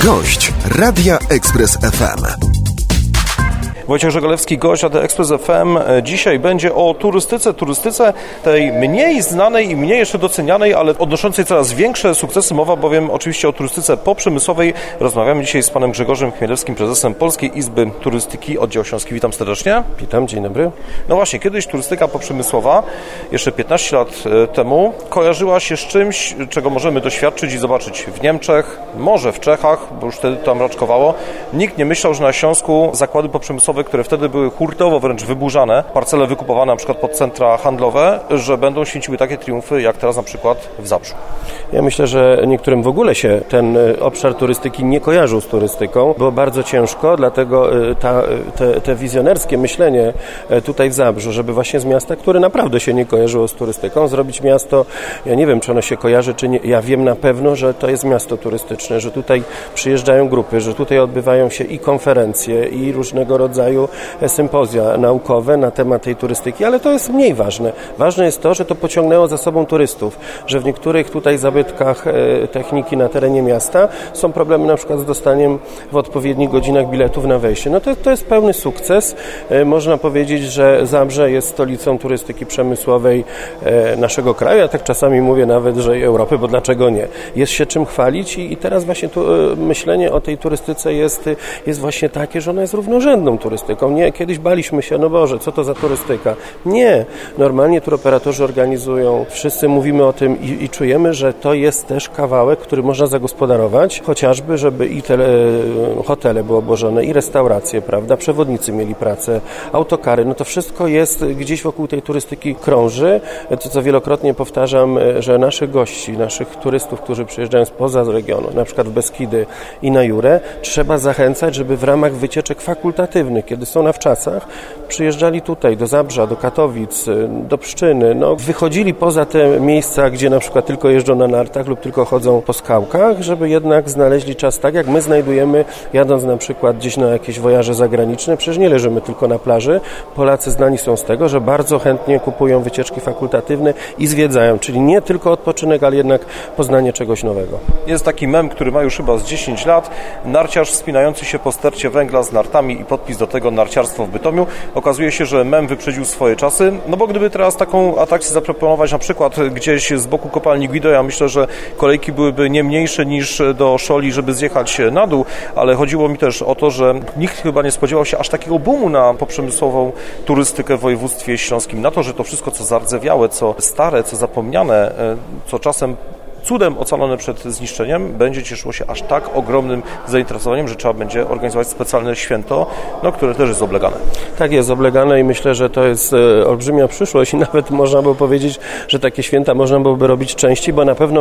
Gość Radia Express FM. Wojciech Żegalewski, gość Radia Express FM. Dzisiaj będzie o turystyce tej mniej znanej i mniej jeszcze docenianej, ale odnoszącej coraz większe sukcesy. Mowa bowiem oczywiście o turystyce poprzemysłowej. Rozmawiamy dzisiaj z panem Grzegorzem Chmielewskim, prezesem Polskiej Izby Turystyki Oddział Śląski. Witam serdecznie. Witam, dzień dobry. No właśnie, kiedyś turystyka poprzemysłowa, jeszcze 15 lat temu, kojarzyła się z czymś, czego możemy doświadczyć i zobaczyć w Niemczech, może w Czechach, bo już wtedy tam raczkowało. Nikt nie myślał, że na Śląsku zakłady poprzemysłowe, które wtedy były hurtowo wręcz wyburzane, parcele wykupowane na przykład pod centra handlowe, że będą święciły takie triumfy, jak teraz na przykład w Zabrzu. Ja myślę, że niektórym w ogóle się ten obszar turystyki nie kojarzył z turystyką. Było bardzo ciężko, dlatego te wizjonerskie myślenie tutaj w Zabrzu, żeby właśnie z miasta, które naprawdę się nie kojarzyło z turystyką, zrobić miasto, ja nie wiem, czy ono się kojarzy, czy nie. Ja wiem na pewno, że to jest miasto turystyczne, że tutaj przyjeżdżają grupy, że tutaj odbywają się i konferencje, i różnego rodzaju sympozja naukowe na temat tej turystyki, ale to jest mniej ważne. Ważne jest to, że to pociągnęło za sobą turystów, że w niektórych tutaj zabytkach techniki na terenie miasta są problemy na przykład z dostaniem w odpowiednich godzinach biletów na wejście. No to jest pełny sukces. Można powiedzieć, że Zabrze jest stolicą turystyki przemysłowej naszego kraju. Ja tak czasami mówię nawet, że i Europy, bo dlaczego nie? Jest się czym chwalić i teraz właśnie tu myślenie o tej turystyce jest właśnie takie, że ona jest równorzędną turystyką. Nie, kiedyś baliśmy się, no Boże, co to za turystyka? Nie. Normalnie turoperatorzy organizują, wszyscy mówimy o tym i czujemy, że to jest też kawałek, który można zagospodarować, chociażby, żeby i hotele były obłożone, i restauracje, prawda? Przewodnicy mieli pracę, autokary, no to wszystko jest gdzieś wokół tej turystyki krąży. To, co wielokrotnie powtarzam, że naszych gości, naszych turystów, którzy przyjeżdżają spoza regionu, na przykład w Beskidy i na Jurę, trzeba zachęcać, żeby w ramach wycieczek fakultatywnych, kiedy są na wczasach, przyjeżdżali tutaj do Zabrza, do Katowic, do Pszczyny, no, wychodzili poza te miejsca, gdzie na przykład tylko jeżdżą na nartach lub tylko chodzą po skałkach, żeby jednak znaleźli czas tak, jak my znajdujemy, jadąc na przykład gdzieś na jakieś wojaże zagraniczne, przecież nie leżymy tylko na plaży. Polacy znani są z tego, że bardzo chętnie kupują wycieczki fakultatywne i zwiedzają, czyli nie tylko odpoczynek, ale jednak poznanie czegoś nowego. Jest taki mem, który ma już chyba z 10 lat, narciarz wspinający się po stercie węgla z nartami i podpis do tego narciarstwo w Bytomiu. Okazuje się, że mem wyprzedził swoje czasy, no bo gdyby teraz taką atrakcję zaproponować na przykład gdzieś z boku kopalni Guido, ja myślę, że kolejki byłyby nie mniejsze niż do Szoli, żeby zjechać na dół, ale chodziło mi też o to, że nikt chyba nie spodziewał się aż takiego boomu na poprzemysłową turystykę w województwie śląskim, na to, że to wszystko, co zardzewiałe, co stare, co zapomniane, co czasem cudem ocalone przed zniszczeniem, będzie cieszyło się aż tak ogromnym zainteresowaniem, że trzeba będzie organizować specjalne święto, no, które też jest oblegane. Tak, jest oblegane i myślę, że to jest olbrzymia przyszłość i nawet można by powiedzieć, że takie święta można byłoby robić częściej, bo na pewno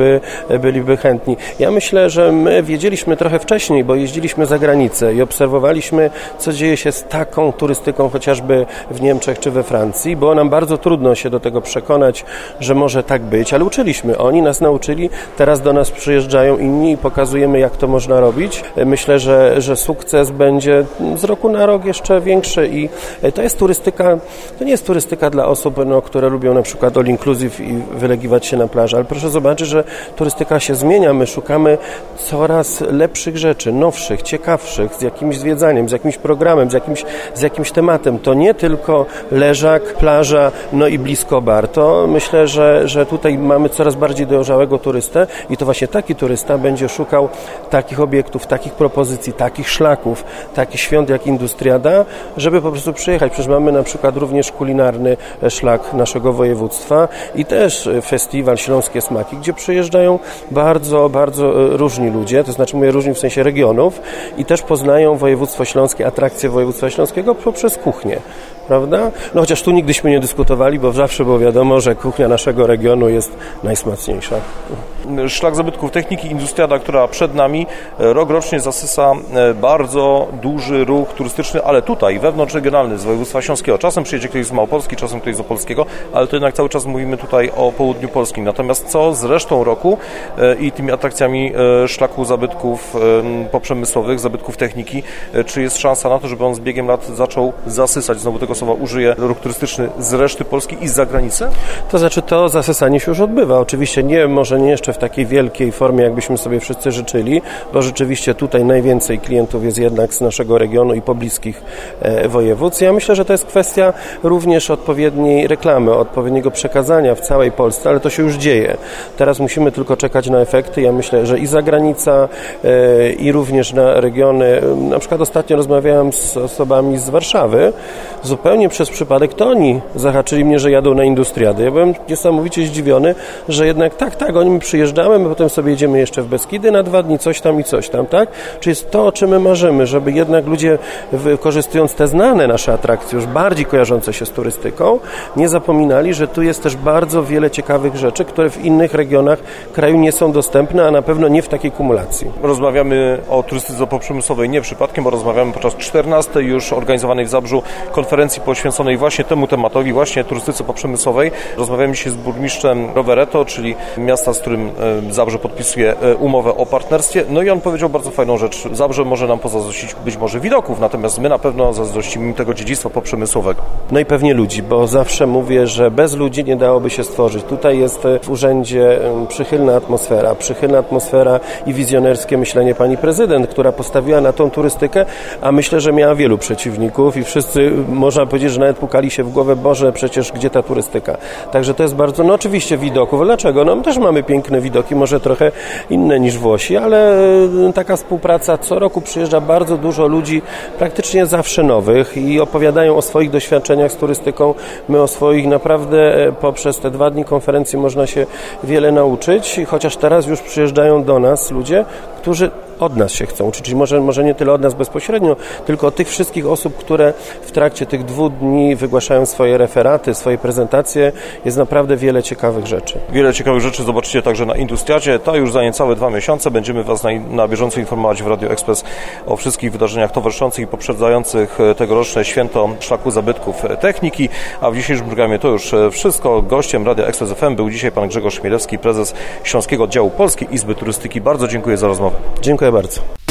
byliby chętni. Ja myślę, że my wiedzieliśmy trochę wcześniej, bo jeździliśmy za granicę i obserwowaliśmy, co dzieje się z taką turystyką chociażby w Niemczech czy we Francji. Było nam bardzo trudno się do tego przekonać, że może tak być, ale uczyliśmy. Oni nas nauczyli, teraz do nas przyjeżdżają inni i pokazujemy, jak to można robić. Myślę, że sukces będzie z roku na rok jeszcze większy i to jest turystyka, to nie jest turystyka dla osób, które lubią na przykład all inclusive i wylegiwać się na plaży, ale proszę zobaczyć, że turystyka się zmienia, my szukamy coraz lepszych rzeczy, nowszych, ciekawszych, z jakimś zwiedzaniem, z jakimś programem, z jakimś tematem. To nie tylko leżak, plaża, no i blisko bar. To myślę, że tutaj mamy coraz bardziej dojrzałego turystę i to właśnie taki turysta będzie szukał takich obiektów, takich propozycji, takich szlaków, takich świąt jak Industriada, żeby po prostu przyjechać. Przecież mamy na przykład również kulinarny szlak naszego województwa i też festiwal Śląskie Smaki, gdzie przyjeżdżają bardzo, bardzo różni ludzie, to znaczy mówię różni w sensie regionów i też poznają województwo śląskie, atrakcje województwa śląskiego poprzez kuchnię. Prawda? No chociaż tu nigdyśmy nie dyskutowali, bo zawsze było wiadomo, że kuchnia naszego regionu jest najsmaczniejsza. Szlak zabytków techniki Industriada, która przed nami, rok-rocznie zasysa bardzo duży ruch turystyczny, ale tutaj, wewnątrzregionalny, z województwa śląskiego. Czasem przyjedzie ktoś z Małopolski, czasem ktoś z Opolskiego, ale to jednak cały czas mówimy tutaj o południu polskim. Natomiast co z resztą roku i tymi atrakcjami szlaku zabytków poprzemysłowych, zabytków techniki, czy jest szansa na to, żeby on z biegiem lat zaczął zasysać, znowu tego słowa użyję, ruch turystyczny z reszty Polski i z zagranicy? To znaczy to zasysanie się już odbywa. Oczywiście nie może nie jeszcze w takiej wielkiej formie, jakbyśmy sobie wszyscy życzyli, bo rzeczywiście tutaj najwięcej klientów jest jednak z naszego regionu i pobliskich województw. Ja myślę, że to jest kwestia również odpowiedniej reklamy, odpowiedniego przekazania w całej Polsce, ale to się już dzieje. Teraz musimy tylko czekać na efekty. Ja myślę, że i zagranica, i również na regiony. Na przykład ostatnio rozmawiałem z osobami z Warszawy. Zupełnie przez przypadek to oni zahaczyli mnie, że jadą na Industriadę. Ja byłem niesamowicie zdziwiony, że jednak tak, oni przyjeżdżamy, my potem sobie jedziemy jeszcze w Beskidy na 2 dni, coś tam i coś tam, tak? Czyli jest to, o czym my marzymy, żeby jednak ludzie, wykorzystując te znane nasze atrakcje, już bardziej kojarzące się z turystyką, nie zapominali, że tu jest też bardzo wiele ciekawych rzeczy, które w innych regionach kraju nie są dostępne, a na pewno nie w takiej kumulacji. Rozmawiamy o turystyce poprzemysłowej nie przypadkiem, bo rozmawiamy podczas 14. już organizowanej w Zabrzu konferencji poświęconej właśnie temu tematowi, właśnie turystyce poprzemysłowej. Rozmawiamy dzisiaj z burmistrzem Rovereto, czyli miasta, z którym Zabrze podpisuje umowę o partnerstwie. No i on powiedział bardzo fajną rzecz. Zabrze może nam pozazdrościć być może widoków, natomiast my na pewno zazdrościmy tego dziedzictwa poprzemysłowego. No i pewnie ludzi, bo zawsze mówię, że bez ludzi nie dałoby się stworzyć. Tutaj jest w urzędzie przychylna atmosfera i wizjonerskie myślenie pani prezydent, która postawiła na tą turystykę, a myślę, że miała wielu przeciwników i wszyscy, można powiedzieć, że nawet pukali się w głowę, Boże, przecież gdzie ta turystyka? Także to jest bardzo, no oczywiście widoków. Dlaczego? No my też mamy piękne widoki, może trochę inne niż Włosi, ale taka współpraca, co roku przyjeżdża bardzo dużo ludzi, praktycznie zawsze nowych i opowiadają o swoich doświadczeniach z turystyką. My o swoich naprawdę poprzez te 2 dni konferencji można się wiele nauczyć, chociaż teraz już przyjeżdżają do nas ludzie, którzy od nas się chcą uczyć, czyli może nie tyle od nas bezpośrednio, tylko od tych wszystkich osób, które w trakcie tych 2 dni wygłaszają swoje referaty, swoje prezentacje. Jest naprawdę wiele ciekawych rzeczy. Wiele ciekawych rzeczy zobaczycie także na Industriadzie. To już za niecałe 2 miesiące. Będziemy Was na bieżąco informować w Radio Express o wszystkich wydarzeniach towarzyszących i poprzedzających tegoroczne święto Szlaku Zabytków Techniki. A w dzisiejszym programie to już wszystko. Gościem Radia Express FM był dzisiaj pan Grzegorz Chmielewski, prezes Śląskiego Oddziału Polskiej Izby Turystyki. Bardzo dziękuję za rozmowę. Dziękuję bardzo.